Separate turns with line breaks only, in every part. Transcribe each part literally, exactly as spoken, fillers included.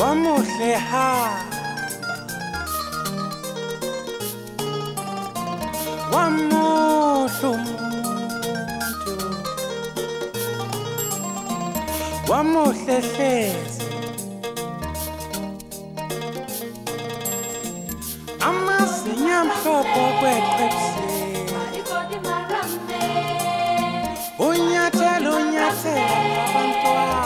wamuhle ha wamuhle umuntu wamuhle hlezi amazinyo amhlophe kweqhebusini unyathelo unyathelo abantwana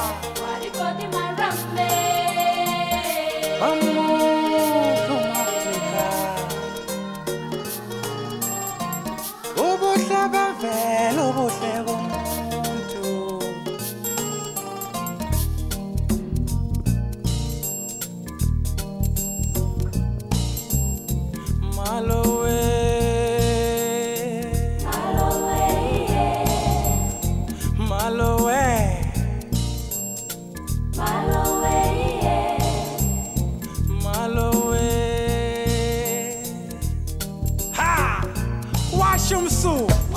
ubuhle bevele ubuhle bomuntu Malowe Malowe Malowe Malowe Ha Washumsu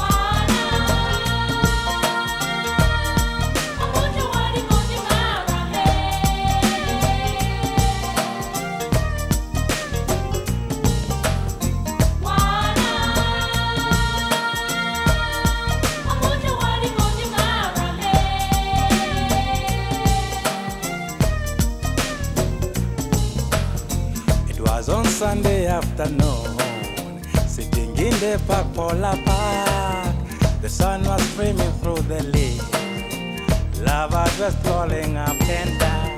on Sunday afternoon, sitting in the park, Polar Park, the sun was streaming through the leaves, lovers were strolling up and down.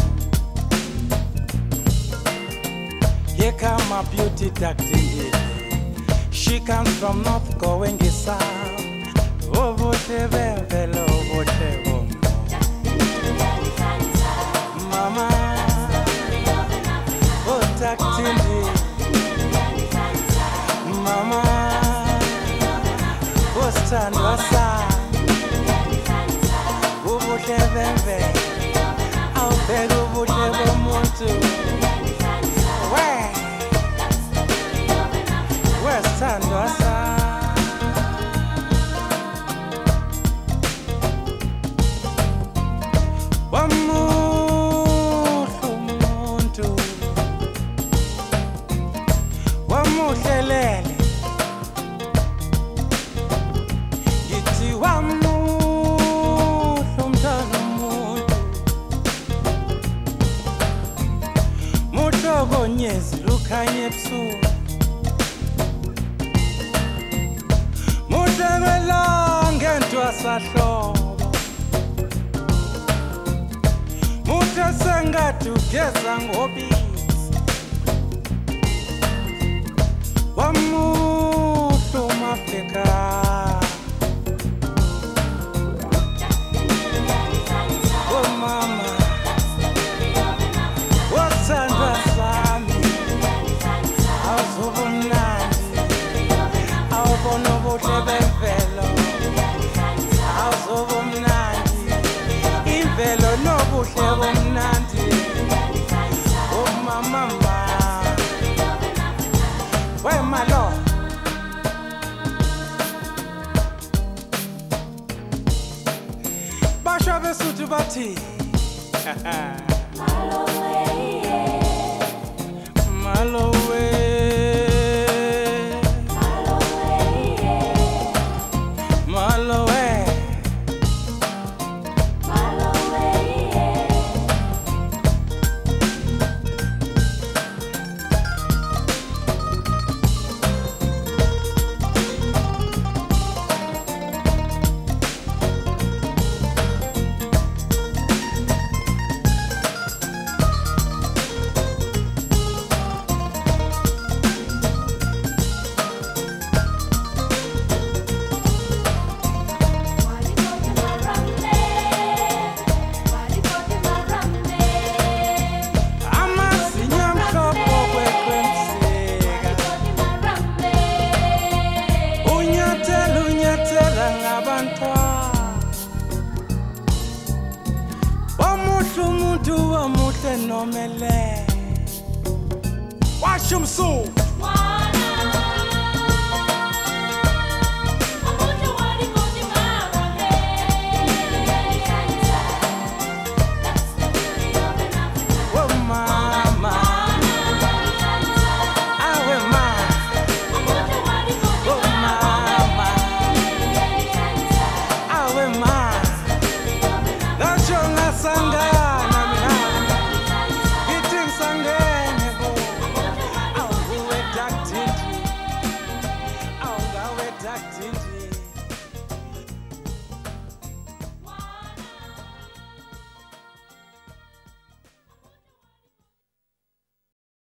Here come a beauty ducked indeed. She comes from north going south. Oh, whatever, hello, whatever. Mama. Tindi Mama Ostandwa sa Ubuhle bembe Awubheka ubuhle bomuntu We Westandwa sa Wamuhlelele Ngithi wamuhle umntwana umuntu Muhlokonyezi lukhanya ebusuku Muhle belonge ntwasahlobo Muhle sengathi ugeza ngobisi Wamuhle umAfrika Oh mama Wasandwa sami Awuzubumnandi Awubona ubuhle bemvelo Awuzubumnandi Imvelo nobuhle bomnandi Oh mama Where my lord? Basha besutu bati. Malowe, Malowe, Malowe, umuntu wamuhle nomele Washumsu Oh Sanga